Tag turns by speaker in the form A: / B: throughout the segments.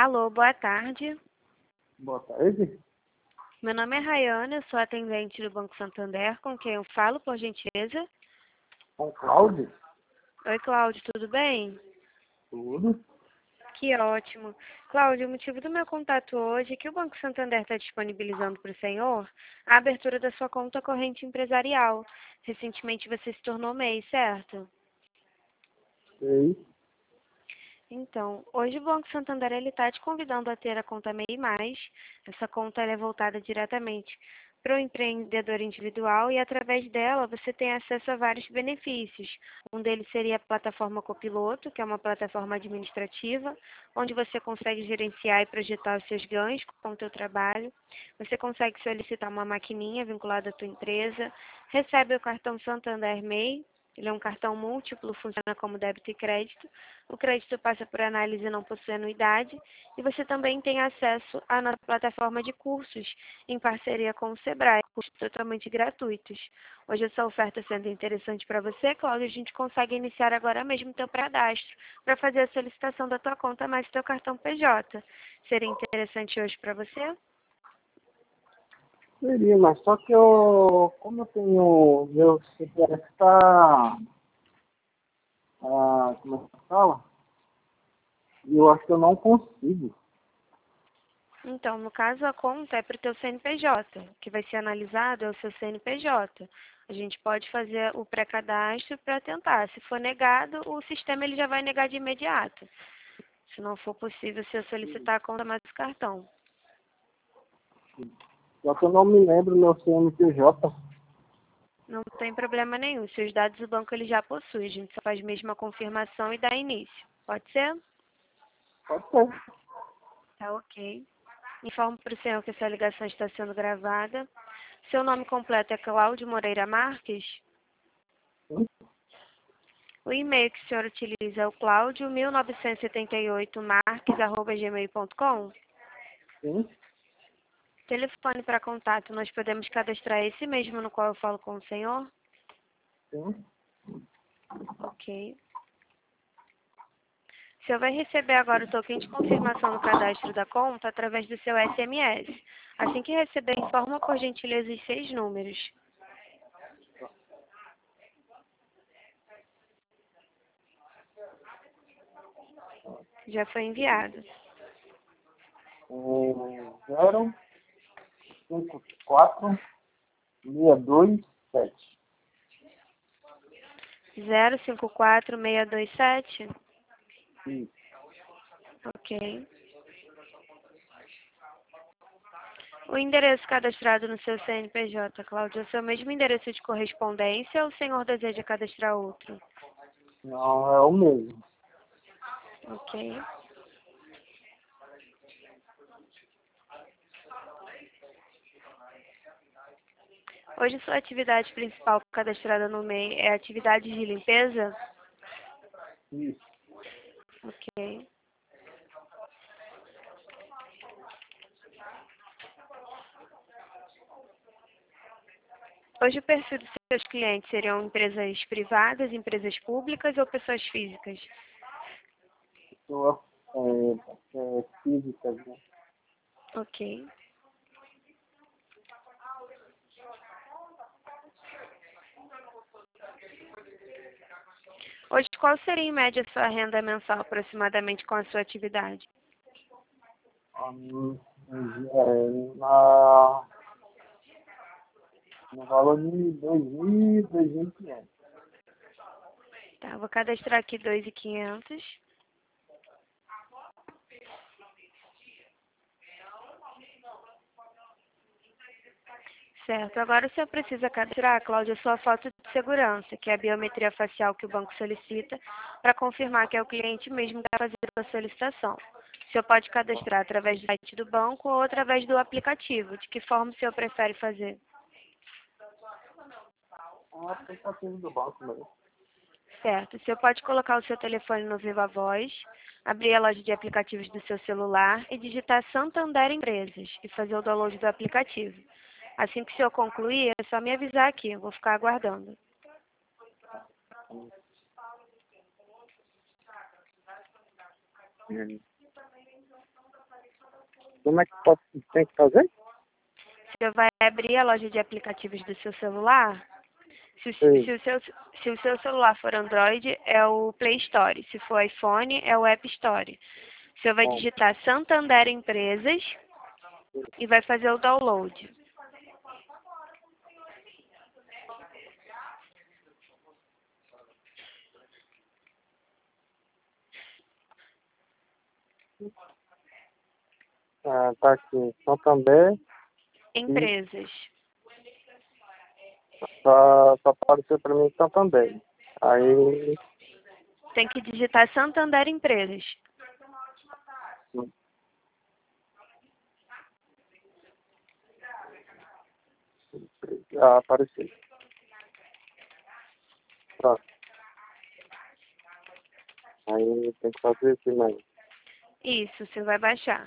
A: Alô, boa tarde.
B: Boa tarde.
A: Meu nome é Rayana, eu sou atendente do Banco Santander, com quem eu falo, por gentileza.
B: Com o Cláudio?
A: Oi, Cláudio, tudo bem?
B: Tudo.
A: Que ótimo. Cláudio, o motivo do meu contato hoje é que o Banco Santander está disponibilizando para o senhor a abertura da sua conta corrente empresarial. Recentemente você se tornou MEI, certo?
B: Sei.
A: Então, hoje o Banco Santander está te convidando a ter a conta MEI+. Essa conta ela é voltada diretamente para o empreendedor individual e através dela você tem acesso a vários benefícios. Um deles seria a plataforma Copiloto, que é uma plataforma administrativa, onde você consegue gerenciar e projetar os seus ganhos com o seu trabalho. Você consegue solicitar uma maquininha vinculada à tua empresa, recebe o cartão Santander MEI. Ele é um cartão múltiplo, funciona como débito e crédito. O crédito passa por análise e não possui anuidade. E você também tem acesso à nossa plataforma de cursos, em parceria com o Sebrae, cursos totalmente gratuitos. Hoje essa oferta sendo interessante para você, Cláudia, a gente consegue iniciar agora mesmo o teu cadastro para fazer a solicitação da tua conta mais teu cartão PJ. Seria interessante hoje para você?
B: Seria, mas só que como eu tenho, meu CPF está, como é que fala? E eu acho que eu não consigo.
A: Então, no caso, a conta é para o teu CNPJ, que vai ser analisado é o seu CNPJ. A gente pode fazer o pré-cadastro para tentar. Se for negado, o sistema ele já vai negar de imediato. Se não for possível, você solicitar a conta mais o cartão.
B: Só que eu não me lembro meu CNPJ.
A: Não tem problema nenhum. Se os dados do banco ele já possui, a gente só faz mesmo a confirmação e dá início. Pode ser?
B: Pode ser.
A: Tá ok. Informo para o senhor que essa ligação está sendo gravada. Seu nome completo é Cláudio Moreira Marques?
B: Sim,
A: O e-mail que o senhor utiliza é o claudio1978marques@gmail.com.
B: sim,
A: Telefone para contato, nós podemos cadastrar esse mesmo no qual eu falo com o senhor?
B: sim.
A: Ok. O senhor vai receber agora o token de confirmação no cadastro da conta através do seu SMS. Assim que receber, informa por gentileza os 6 números. Já foi enviado.
B: 054627.
A: 054627?
B: Isso.
A: Ok. O endereço cadastrado no seu CNPJ, Cláudio, é o seu mesmo endereço de correspondência ou o senhor deseja cadastrar outro?
B: Não, é o mesmo.
A: Ok. Hoje sua atividade principal cadastrada no MEI é atividade de limpeza?
B: Isso.
A: Ok. Hoje o perfil dos seus clientes seriam empresas privadas, empresas públicas ou pessoas físicas?
B: Pessoa física, né?
A: Ok. Hoje qual seria em média a sua renda mensal aproximadamente com a sua atividade?
B: Hum, na, no valor de 2.500.
A: Tá, vou cadastrar aqui 2.500. Certo. Agora o senhor precisa cadastrar, Cláudia, sua foto de segurança, que é a biometria facial que o banco solicita, para confirmar que é o cliente mesmo que está fazendo a solicitação. O senhor pode cadastrar através do site do banco ou através do aplicativo. De que forma o senhor prefere fazer?
B: É um aplicativo do banco mesmo.
A: Certo. O senhor pode colocar o seu telefone no Viva Voz, abrir a loja de aplicativos do seu celular e digitar Santander Empresas e fazer o download do aplicativo. Assim que o senhor concluir, é só me avisar aqui, eu vou ficar aguardando.
B: Como é que tem que fazer?
A: Você vai abrir a loja de aplicativos do seu celular.
B: Sim.
A: Se o seu celular for Android, é o Play Store. Se for iPhone, é o App Store. Você vai
B: Bom,
A: digitar Santander Empresas e vai fazer o download.
B: tá aqui. Santander, e
A: Empresas.
B: só apareceu para mim Santander. Aí,
A: Tem que digitar Santander Empresas.
B: apareceu. Pronto. Aí tem que fazer assim mais.
A: Isso, você vai baixar.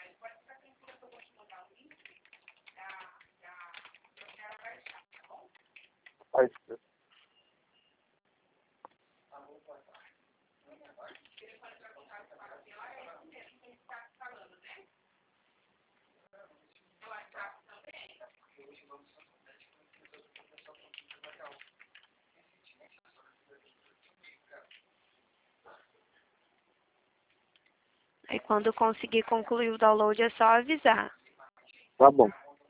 B: Faz.
A: Aí quando conseguir concluir o download é só avisar.
B: Tá bom.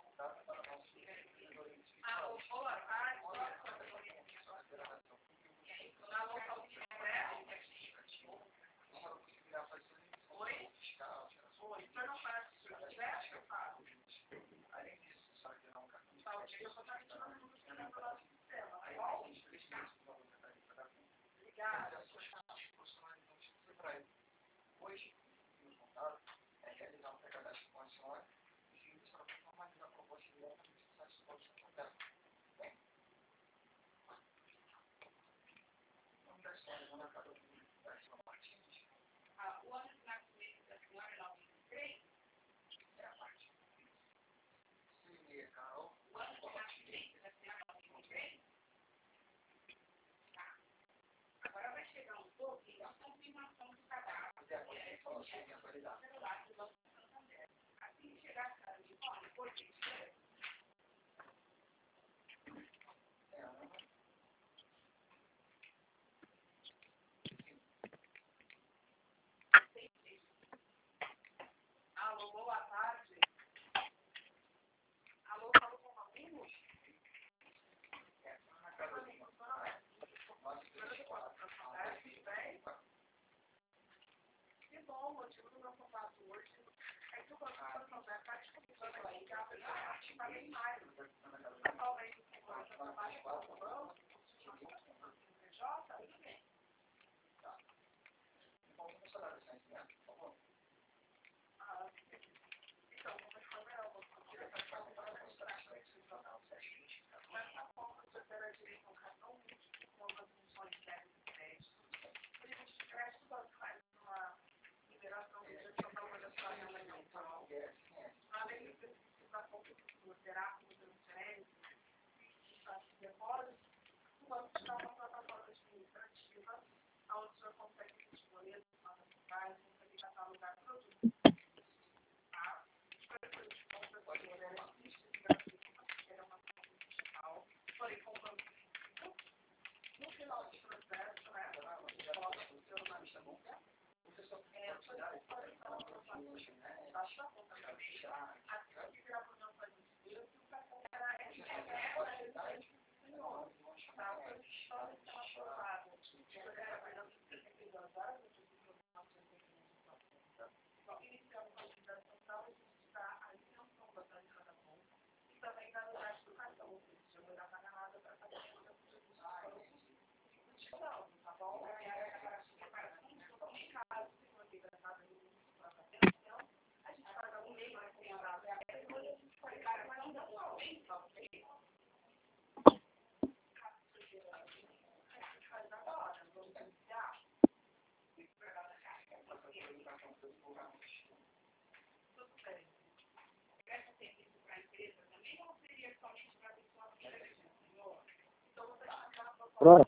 B: Pronto.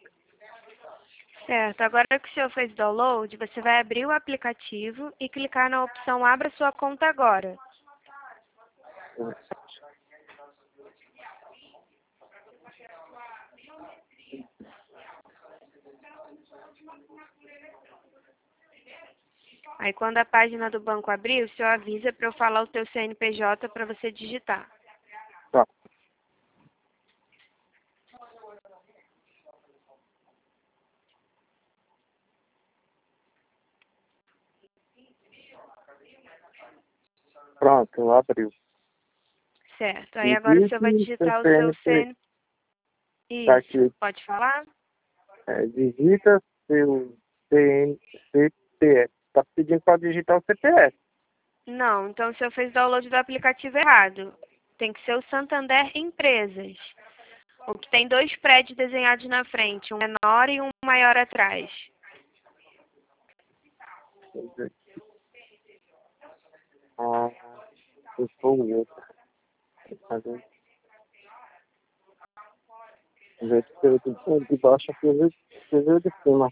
A: Certo, agora que o senhor fez o download, você vai abrir o aplicativo e clicar na opção Abra sua conta agora. Aí quando a página do banco abrir, o senhor avisa para eu falar o teu CNPJ para você digitar.
B: Tá. Pronto, abriu.
A: Certo. Aí agora o senhor vai digitar o seu CNPJ. Isso.
B: Tá aqui.
A: Pode falar?
B: Digita seu CPF. Tá pedindo para digitar o CPF.
A: Não, então o senhor fez download do aplicativo errado. Tem que ser o Santander Empresas. O que tem 2 prédios desenhados na frente, um menor e um maior atrás.
B: Eu sou o outro. De baixo aqui, eu vejo de cima.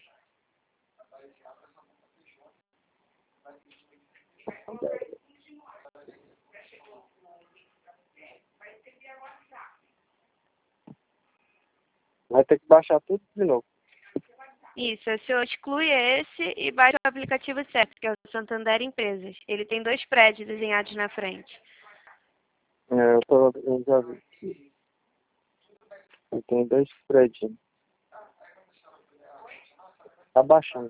B: Vai ter que baixar tudo de novo.
A: Isso, o senhor exclui esse e baixa o aplicativo certo, que é o Santander Empresas. Ele tem 2 prédios desenhados na frente.
B: Eu já vi. Eu tenho 2 prédios. Tá baixando.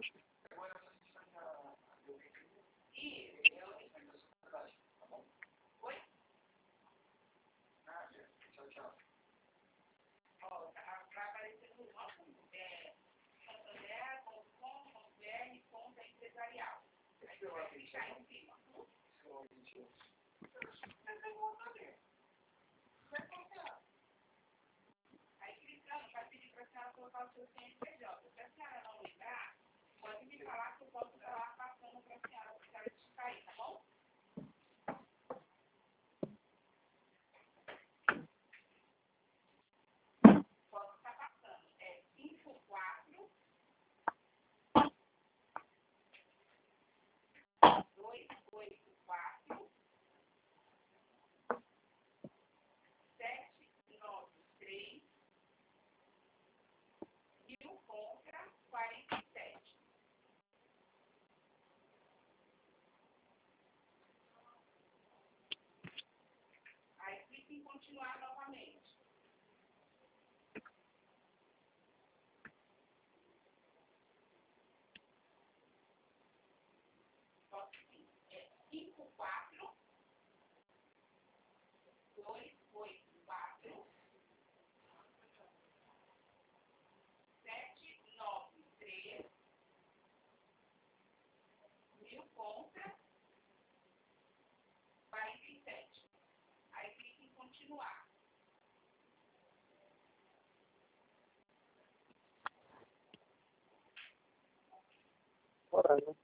B: Bora, né?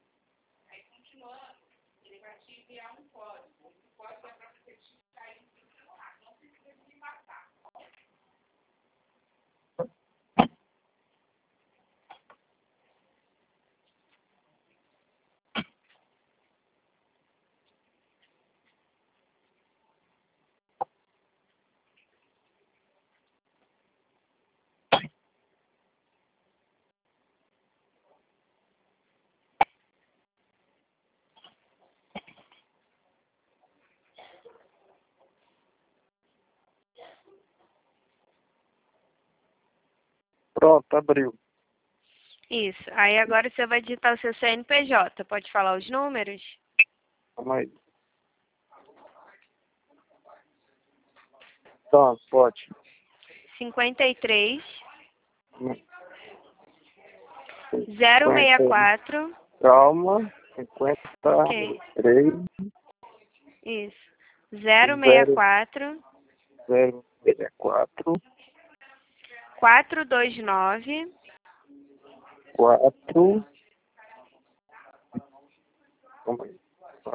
B: Pronto, abriu.
A: Isso. Aí agora você vai digitar o seu CNPJ. Pode falar os números?
B: Calma aí. Tá, pode.
A: 53
B: Hum.
A: 064.
B: Calma. 53.
A: Ok. Isso. 064
B: 064
A: 429
B: 4. Calma aí.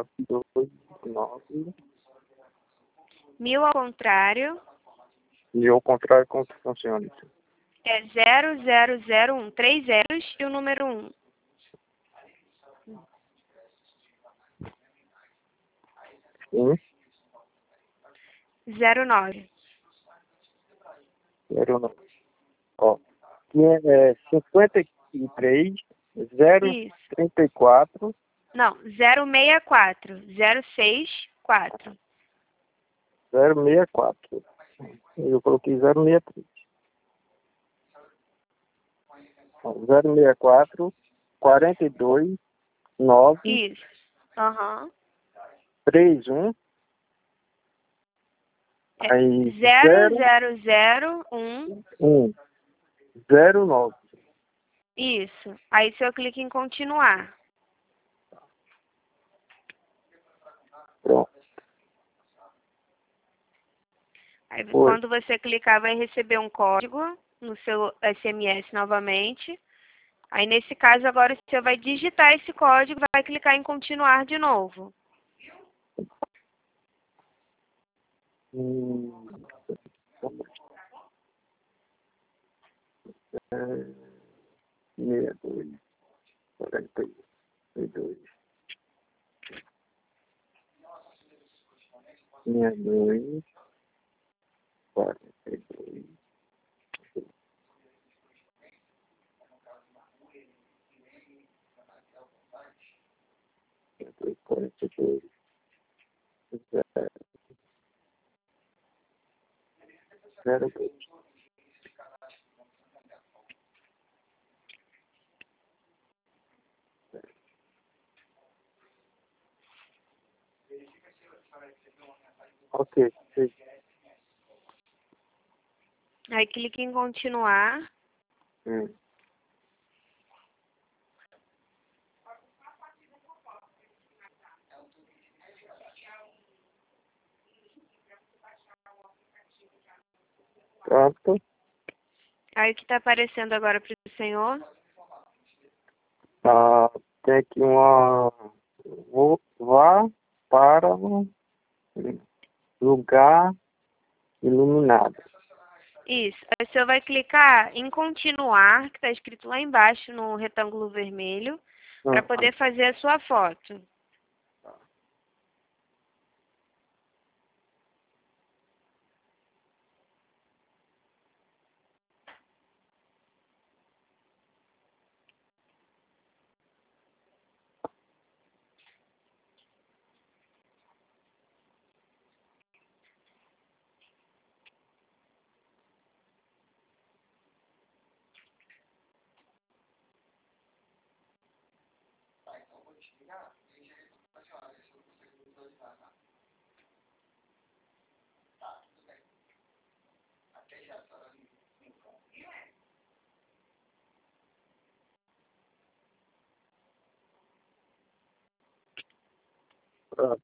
B: 429.
A: 1000 ao contrário
B: E ao contrário, como que funciona isso?
A: é 0001. 3 zeros e o número 1.
B: Sim.
A: 09.
B: 09. Ó, que é 53
A: Isso.
B: 034
A: Não, 064. 064.
B: 064. Eu coloquei 063. 064 42 9
A: Isso. Aham.
B: 31. Aí
A: 0001.
B: 09.
A: Isso. Aí se eu clico em continuar.
B: Pronto.
A: Aí
B: Foi.
A: quando você clicar vai receber um código no seu SMS novamente. Aí nesse caso agora você vai digitar esse código e vai clicar em continuar de novo.
B: É, 62 42 62 42 42 02. Ok, sim.
A: Aí clique em continuar.
B: Pronto.
A: Aí o que está aparecendo agora para o senhor?
B: Tem aqui uma. Vá para um lugar iluminado.
A: Isso. Aí o senhor vai clicar em continuar, que está escrito lá embaixo no retângulo vermelho, para poder fazer a sua foto.
B: Pronto.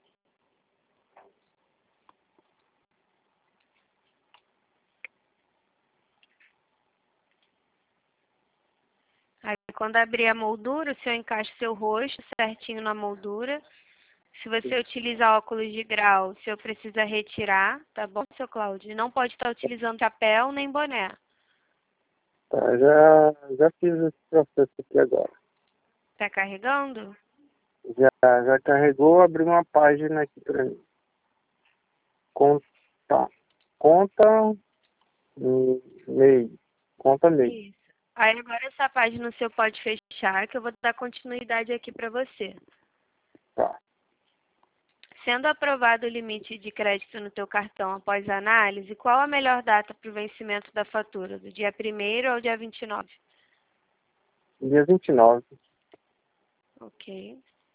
A: Aí quando abrir a moldura, o senhor encaixa seu rosto certinho na moldura. Se você utilizar óculos de grau, o senhor precisa retirar, tá bom, seu Cláudio? Não pode estar utilizando chapéu nem boné.
B: Tá, já fiz esse processo aqui agora.
A: Tá carregando?
B: Já carregou, abriu uma página aqui para mim. Conta MEI. Conta MEI.
A: Isso. Aí agora essa página o senhor pode fechar, que eu vou dar continuidade aqui para você.
B: Tá.
A: Sendo aprovado o limite de crédito no teu cartão após a análise, qual a melhor data para o vencimento da fatura? Do dia 1º ao dia 29?
B: Dia 29.
A: Ok.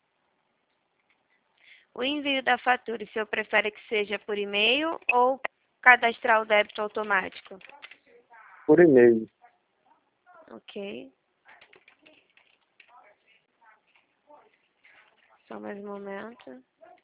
A: O envio da fatura, o senhor prefere que seja por e-mail ou cadastrar o débito automático?
B: Por e-mail.
A: Ok. Só mais um momento.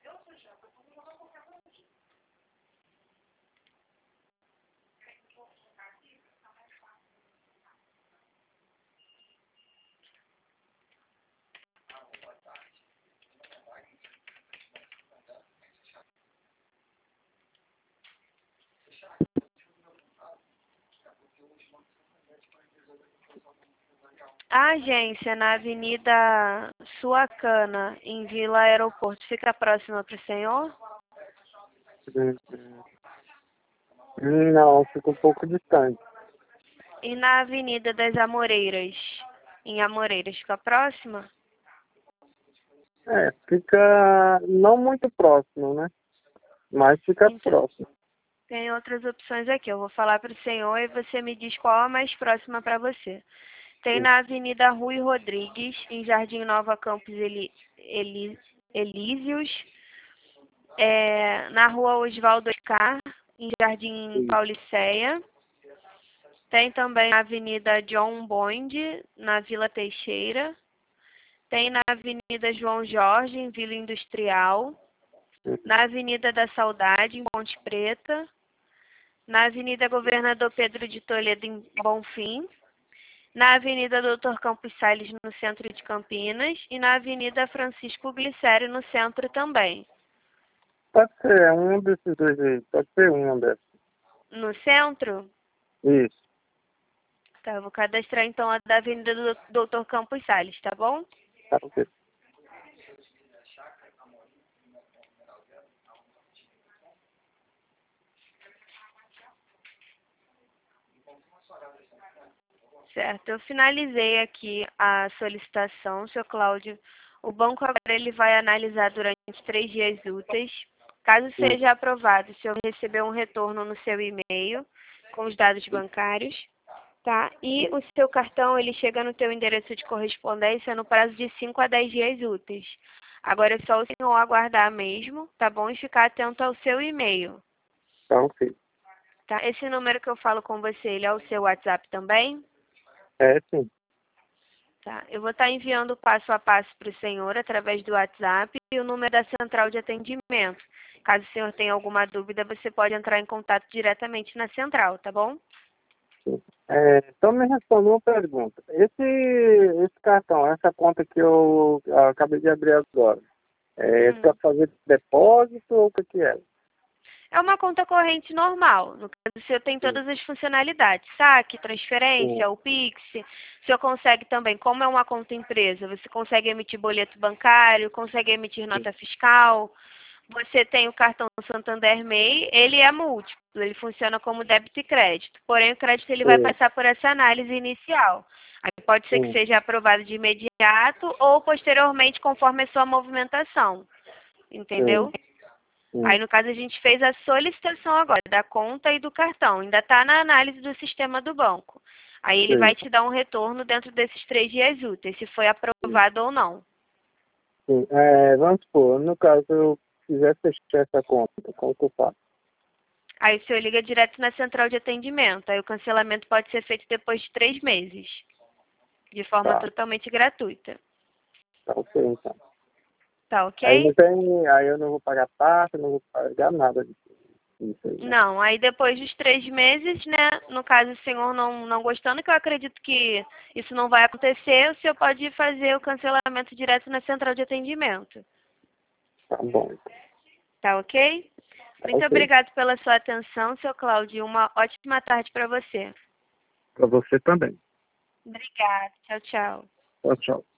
A: A agência na Avenida Suacana, em Vila Aeroporto, fica próxima para o senhor?
B: Não, fica um pouco distante.
A: E na Avenida das Amoreiras? Em Amoreiras, fica próxima?
B: Fica não muito próximo, né? Mas fica
A: Então,
B: próximo.
A: tem outras opções aqui. Eu vou falar para o senhor e você me diz qual a mais próxima para você. Tem
B: Sim.
A: na Avenida Rui Rodrigues, em Jardim Nova Campos Elíseos. Na Rua Oswaldo Oscar, em Jardim
B: Sim.
A: Pauliceia. Tem também na Avenida John Bond, na Vila Teixeira. Tem na Avenida João Jorge, em Vila Industrial. Na Avenida da Saudade, em Ponte Preta. Na Avenida Governador Pedro de Toledo, em Bonfim. Na Avenida Doutor Campos Salles, no centro de Campinas. E na Avenida Francisco Glicério, no centro também.
B: Pode ser um desses dois aí. Pode ser um desses.
A: No centro?
B: Isso.
A: Tá, eu vou cadastrar então a da Avenida do Doutor Campos Salles, tá bom?
B: Tá, ok.
A: Certo, eu finalizei aqui a solicitação, seu Cláudio. O banco agora ele vai analisar durante 3 dias úteis. Caso
B: Sim.
A: seja aprovado, o senhor receber um retorno no seu e-mail com os dados bancários, tá? E o seu cartão ele chega no teu endereço de correspondência no prazo de 5 a 10 dias úteis. Agora é só o senhor aguardar mesmo, tá bom? E ficar atento ao seu e-mail,
B: Tá, ok.
A: tá? Esse número que eu falo com você, ele é o seu WhatsApp também?
B: Sim.
A: Tá, eu vou estar enviando passo a passo para o senhor através do WhatsApp e o número da central de atendimento. Caso o senhor tenha alguma dúvida, você pode entrar em contato diretamente na central, tá bom?
B: Sim. Então me responda uma pergunta. Esse cartão, essa conta que eu acabei de abrir agora, é para fazer depósito ou o que é?
A: É uma conta corrente normal. No caso, o senhor tem
B: Sim.
A: todas as funcionalidades. Saque,
B: Sim.
A: transferência, o Pix. O senhor consegue também, como é uma conta empresa, você consegue emitir boleto bancário, consegue emitir
B: Sim.
A: nota fiscal. Você tem o cartão Santander MEI, ele é múltiplo, ele funciona como débito e crédito. Porém, o crédito ele vai
B: Sim.
A: passar por essa análise inicial. Aí pode ser que
B: Sim.
A: seja aprovado de imediato ou posteriormente, conforme a sua movimentação.
B: Sim.
A: Entendeu?
B: Sim.
A: Aí, no caso, a gente fez a solicitação agora da conta e do cartão. Ainda está na análise do sistema do banco. Aí ele vai
B: Sim.
A: te dar um retorno dentro desses 3 dias úteis, se foi aprovado ou não.
B: Sim. Vamos supor, no caso eu quiser fechar essa conta, como que eu faço?
A: Aí o senhor liga direto na central de atendimento. Aí o cancelamento pode ser feito depois de 3 meses, de forma
B: Tá.
A: totalmente gratuita.
B: Tá, ok, então.
A: Tá
B: Aí
A: ok?
B: não tem, aí eu não vou pagar taxa, não vou pagar nada disso aí, né?
A: Não, aí depois dos 3 meses, né? No caso, o senhor não gostando, que eu acredito que isso não vai acontecer, o senhor pode fazer o cancelamento direto na central de atendimento.
B: Tá bom.
A: Tá ok?
B: Tá,
A: Muito
B: ok.
A: obrigada pela sua atenção, seu Cláudio. Uma ótima tarde para você.
B: Para você também.
A: Obrigada. Tchau, tchau.
B: Tchau, tchau.